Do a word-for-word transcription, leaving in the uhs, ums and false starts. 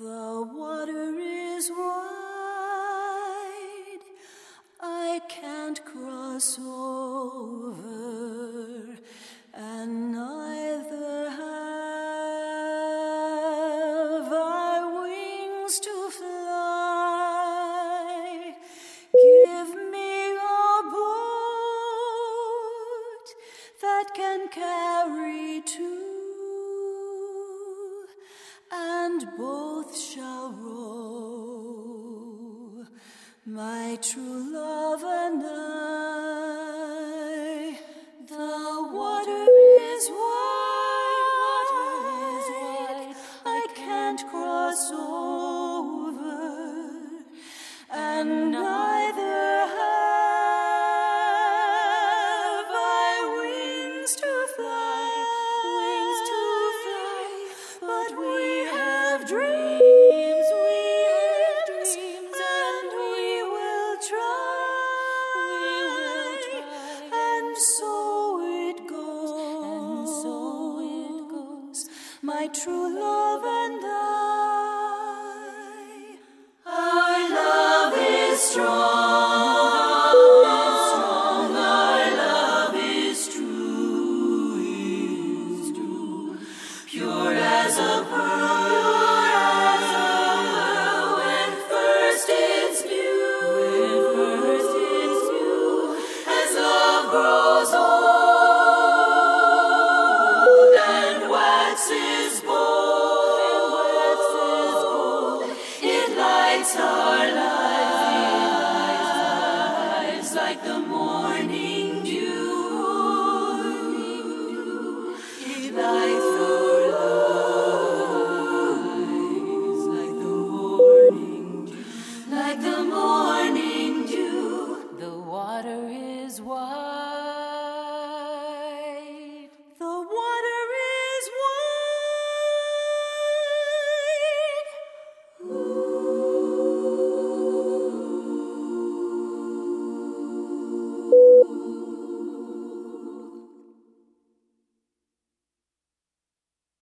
The water is wide, I can't cross over, and neither have I wings to fly. Give me a boat that can carry two, and both shall row, my true love and I. The water is wide, I can't cross over, and neither have I wings to fly, wings to fly, but we have dreams, we have dreams, and we will try, we will try, and so it goes, and so it goes, my true love and I. Our love is strong, strong, our love is true, is true, pure as a pearl, as a pearl, when first it's new, when first it's new, as love grows old and waxes bold, and waxes bold, it lights our